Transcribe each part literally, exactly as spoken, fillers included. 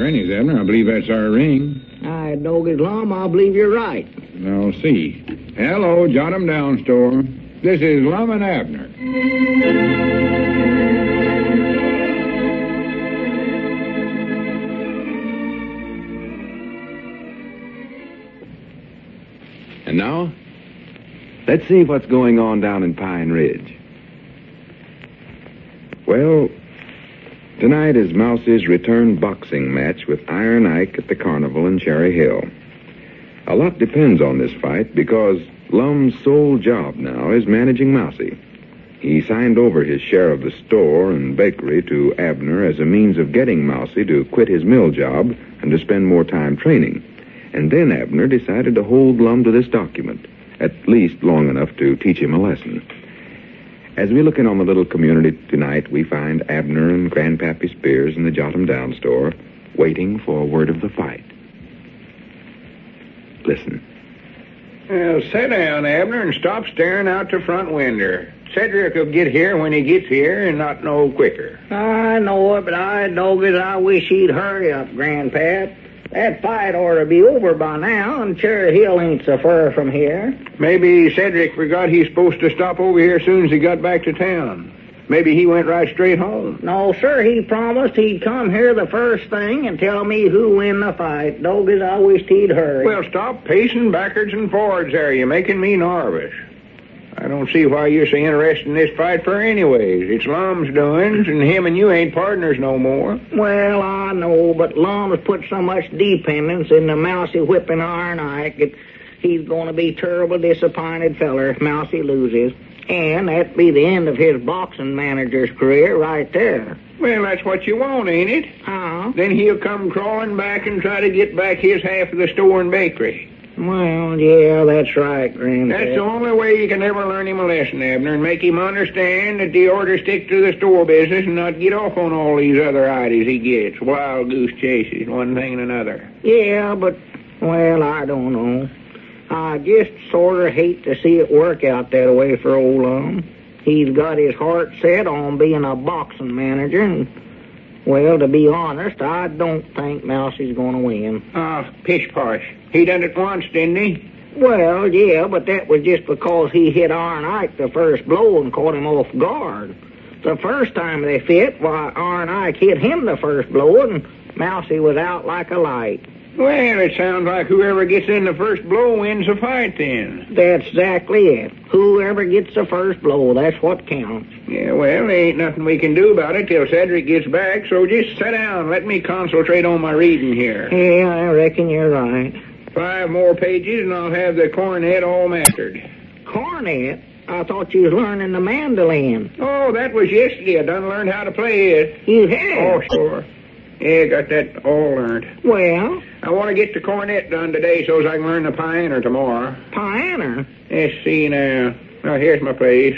pennies, Abner. I believe that's our ring. I dog it, Lum. I believe you're right. I'll see. Hello, jot 'em down, store. This is Lum and Abner. And now, let's see what's going on down in Pine Ridge. Well, tonight is Mousie's return boxing match with Iron Ike at the carnival in Cherry Hill. A lot depends on this fight because Lum's sole job now is managing Mousie. He signed over his share of the store and bakery to Abner as a means of getting Mousie to quit his mill job and to spend more time training. And then Abner decided to hold Lum to this document, at least long enough to teach him a lesson. As we look in on the little community tonight, we find Abner and Grandpappy Spears in the Jot 'em Down store, waiting for word of the fight. Listen. Well, sit down, Abner, and stop staring out the front window. Cedric will get here when he gets here and not no quicker. I know it, but I dog it, I wish he'd hurry up, Grandpap. That fight ought to be over by now, and Cherry Hill ain't so far from here. Maybe Cedric forgot he's supposed to stop over here as soon as he got back to town. Maybe he went right straight home. No, sir, he promised he'd come here the first thing and tell me who win the fight. Dog it, I wished he'd hurry. Well, stop pacing backwards and forwards there. You're making me nervous. I don't see why you're so interested in this fight for anyways. It's Lum's doings, and him and you ain't partners no more. Well, I know, but Lum has put so much dependence in the Mousie whipping Iron Ike that he's going to be terrible disappointed feller if Mousie loses. And that'd be the end of his boxing manager's career right there. Well, that's what you want, ain't it? Huh? Then he'll come crawling back and try to get back his half of the store and bakery. Well, yeah, that's right, Grandpa. That's the only way you can ever learn him a lesson, Abner, and make him understand that he ought to stick to the store business and not get off on all these other ideas he gets. Wild goose chases, one thing and another. Yeah, but, well, I don't know. I just sort of hate to see it work out that way for old Lum. He's got his heart set on being a boxing manager, and, well, to be honest, I don't think Mousie's going to win. Ah, uh, pish-posh. He done it once, didn't he? Well, yeah, but that was just because he hit Iron Ike the first blow and caught him off guard. The first time they fit, why, Iron Ike hit him the first blow, and Mousie was out like a light. Well, it sounds like whoever gets in the first blow wins the fight then. That's exactly it. Whoever gets the first blow, that's what counts. Yeah, well, there ain't nothing we can do about it till Cedric gets back, so just sit down. Let me concentrate on my reading here. Yeah, I reckon you're right. Five more pages and I'll have the cornet all mastered. Cornet? I thought you was learning the mandolin. Oh, that was yesterday. I done learned how to play it. You have? Oh, sure. Yeah, got that all learned. Well? I want to get the cornet done today so as I can learn the pianer tomorrow. Pianer? Let's see now. Now, here's my place.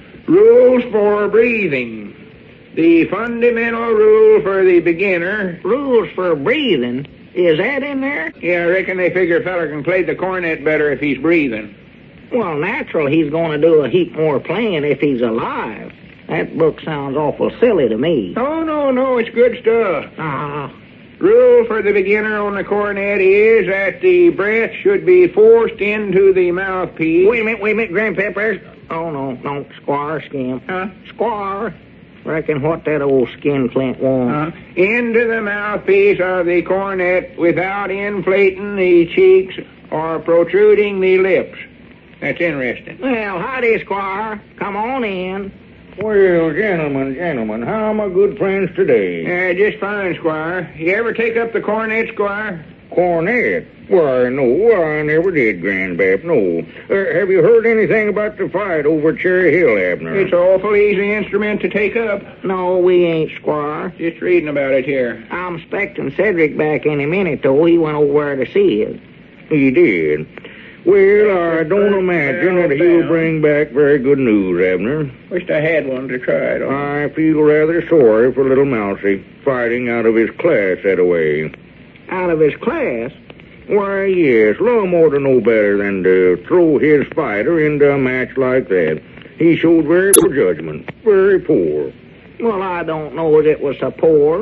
Rules for breathing. The fundamental rule for the beginner. Rules for breathing? Is that in there? Yeah, I reckon they figure a feller can play the cornet better if he's breathing. Well, natural, he's going to do a heap more playing if he's alive. That book sounds awful silly to me. Oh, no, no, it's good stuff. Ah. Rule for the beginner on the cornet is that the breath should be forced into the mouthpiece. Wait a minute, wait a minute, Grandpapper. Oh, no, no, Squire Skin. Huh? Squire. Reckon what that old skin flint wants. Uh, into the mouthpiece of the cornet without inflating the cheeks or protruding the lips. That's interesting. Well, howdy, Squire. Come on in. Well, gentlemen, gentlemen, how are my good friends today? Uh, just fine, Squire. You ever take up the cornet, Squire? Cornet? Why, no, I never did, Grandpap, no. Uh, have you heard anything about the fight over at Cherry Hill, Abner? It's an awful easy instrument to take up. No, we ain't, Squire. Just reading about it here. I'm expecting Cedric back any minute, though. He went over there to see it. He did? Well, I don't imagine that he'll bring back very good news, Abner. Wished I had one to try it on. I feel rather sorry for little Mousie, fighting out of his class that way. Out of his class? Why, yes, Lum ought to know better than to throw his fighter into a match like that. He showed very poor judgment, very poor. Well, I don't know as it was so poor.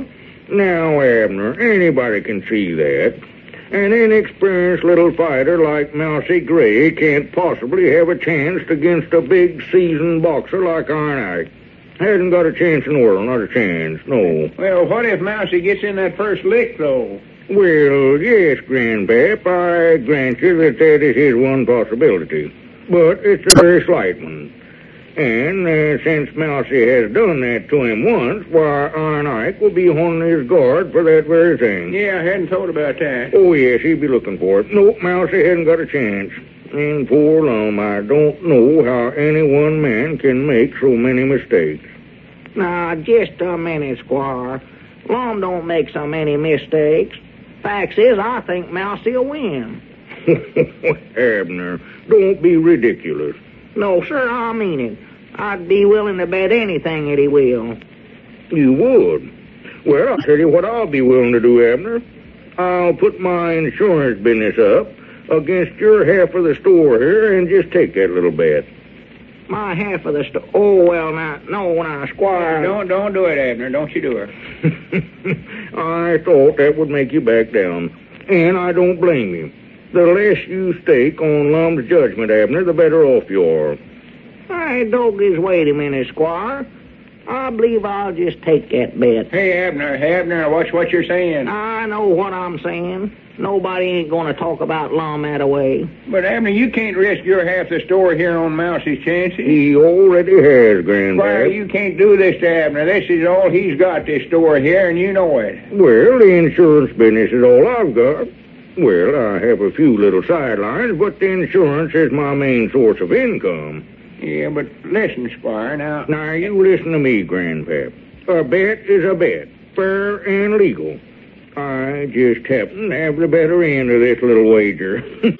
Now, Abner, anybody can see that. An inexperienced little fighter like Mousy Gray can't possibly have a chance against a big, seasoned boxer like Iron Ike. Hasn't got a chance in the world, not a chance, no. Well, what if Mousy gets in that first lick, though? Well, yes, Grandpap, I grant you that that is his one possibility. But it's a very slight one. And uh, since Mousy has done that to him once, why, Iron Ike will be on his guard for that very thing. Yeah, I hadn't thought about that. Oh, yes, he'd be looking for it. No, Mousy hasn't got a chance. And poor Lum, I don't know how any one man can make so many mistakes. Now, just a minute, Squire. Lum don't make so many mistakes. Facts is, I think Mousy will win. Abner, don't be ridiculous. No, sir, I mean it. I'd be willing to bet anything that he will. You would? Well, I'll tell you what I'll be willing to do, Abner. I'll put my insurance business up against your half of the store here and just take that little bet. My half of the store. Oh, well, now, no, now, Squire. Don't, don't do it, Abner. Don't you do it. I thought that would make you back down. And I don't blame you. The less you stake on Lum's judgment, Abner, the better off you are. Hey, Dogies, wait a minute, Squire. I believe I'll just take that bet. Hey, Abner, Abner, watch what you're saying. I know what I'm saying. Nobody ain't going to talk about Lum that way. But, Abner, you can't risk your half the store here on Mousy's chances. He already has, Grandpap. Why, you can't do this to Abner. This is all he's got, this store here, and you know it. Well, the insurance business is all I've got. Well, I have a few little sidelines, but the insurance is my main source of income. Yeah, but listen, Squire, now... Now, you listen to me, Grandpap. A bet is a bet, fair and legal. I just happen to have the better end of this little wager.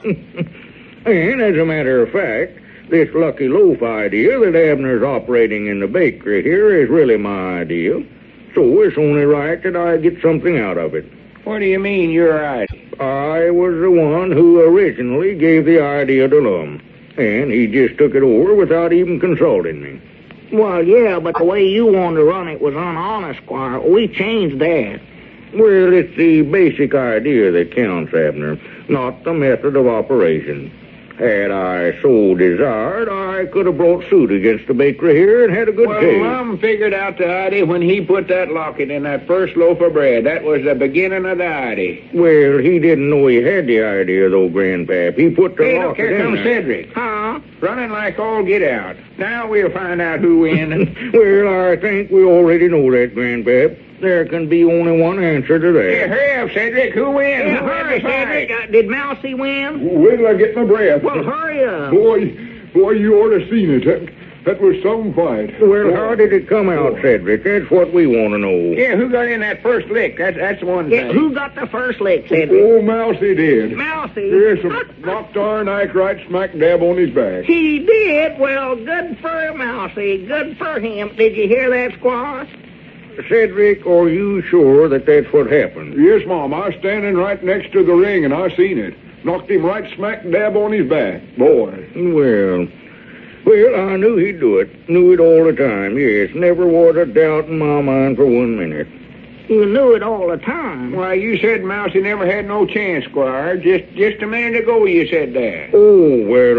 And, as a matter of fact, this lucky loaf idea that Abner's operating in the bakery here is really my idea. So it's only right that I get something out of it. What do you mean, you're right? I was the one who originally gave the idea to Lum, and he just took it over without even consulting me. Well, yeah, but the way you wanted to run it was unhonest, Squire. We changed that. Well, it's the basic idea that counts, Abner, not the method of operation. Had I so desired, I could have brought suit against the bakery here and had a good well, case. Well, Lum figured out the idea when he put that locket in that first loaf of bread. That was the beginning of the idea. Well, he didn't know he had the idea, though, Grandpap. He put the hey, locket look, here in comes there. Cedric. Huh? Running like all get out. Now we'll find out who wins. Well, I think we already know that, Grandpap. There can be only one answer to that. Hey, hurry up, Cedric. Who wins? Yeah, who hurry, wins the fight? Cedric. Uh, did Mousy win? Wait till I get my breath. Well, hurry up. Boy, boy, you ought to seen it. That, that was some fight. Well, how did it come out, Cedric? That's what we want to know. Yeah, who got in that first lick? That's that's one Yeah, thing. who got the first lick, Cedric? Oh, Mousy did. Mousy. Yes, knocked Iron Ike right smack dab on his back. He did? Well, good for Mousy. Good for him. Did you hear that, Squire? Cedric, are you sure that that's what happened? Yes, Mom. I was standing right next to the ring, and I seen it. Knocked him right smack dab on his back. Boy. Well, well, I knew he'd do it. Knew it all the time, yes. Never was a doubt in my mind for one minute. You knew it all the time. Why, you said Mousy never had no chance, Squire. Just just a minute ago you said that. Oh, well,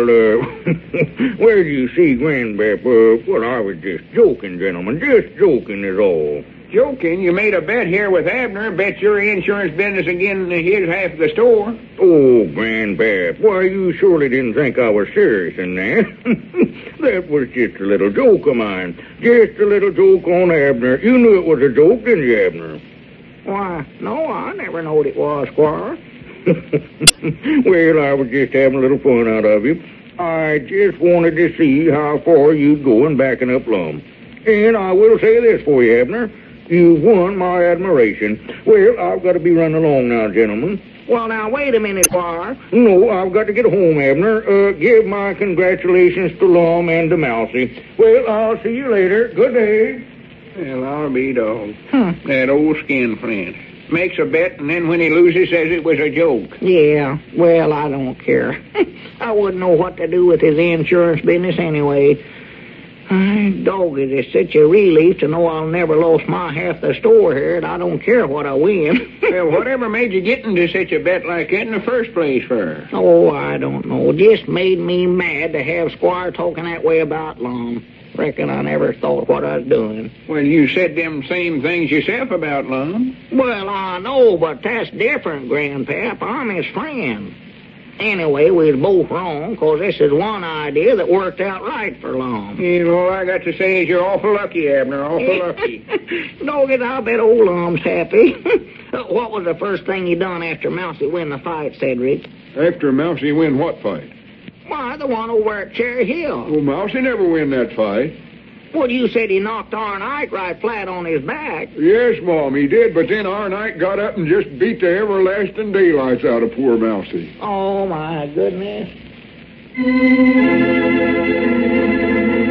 uh, well, you see, Grandpap, uh, well, I was just joking, gentlemen. Just joking is all. Joking? You made a bet here with Abner. Bet your insurance business again his half of the store. Oh, Grandpap, why, you surely didn't think I was serious in that. That was just a little joke of mine. Just a little joke on Abner. You knew it was a joke, didn't you, Abner? Why, no, I never knowed it was, Squire. Well, I was just having a little fun out of you. I just wanted to see how far you'd go in backing up Lum. And I will say this for you, Abner. You've won my admiration. Well, I've got to be running along now, gentlemen. Well, now, wait a minute, Squire. No, I've got to get home, Abner. Uh, give my congratulations to Lum and to Mousy. Well, I'll see you later. Good day. Well, I'll be dog. Hmm. That old skin flint. Makes a bet, and then when he loses, says it was a joke. Yeah, well, I don't care. I wouldn't know what to do with his insurance business anyway. I Dog, it is such a relief to know I'll never lost my half the store here, and I don't care what I win. Well, whatever made you get into such a bet like that in the first place for? Oh, I don't know. Just made me mad to have Squire talking that way about Lum. Reckon I never thought what I was doing. Well, you said them same things yourself about Lum. Well, I know, but that's different, Grandpap. I'm his friend. Anyway, we was both wrong, 'cause this is one idea that worked out right for Lum. You know, all I got to say is you're awful lucky, Abner, awful lucky. Doggett, I bet old Lum's happy. What was the first thing you done after Mousy win the fight, Cedric? After Mousy win what fight? Why, the one over at Cherry Hill. Well, Mousy never win that fight. Well, you said he knocked Arn Ike right flat on his back. Yes, Mom, he did, but then Arn Ike got up and just beat the everlasting daylights out of poor Mousy. Oh, my goodness.